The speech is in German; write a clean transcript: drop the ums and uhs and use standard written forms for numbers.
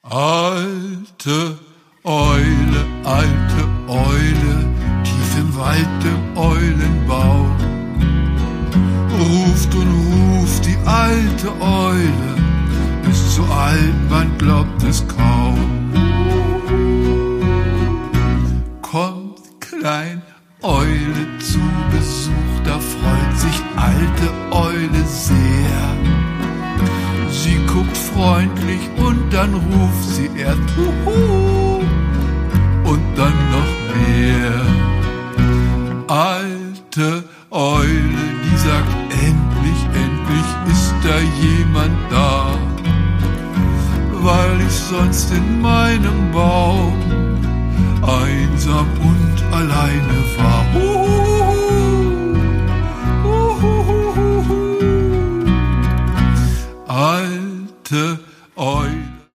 Alte Eule, tief im Wald im Eulenbau. Ruft und ruft die alte Eule, ist so alt, man glaubt es kaum. Kommt klein Eule zu Besuch, da freut sich alte Eule sehr. Sie guckt freundlich und dann ruft sie erst Huhu und dann noch mehr. Alte Eule, die sagt endlich ist da jemand da, weil ich sonst in meinem Baum einsam und alleine war.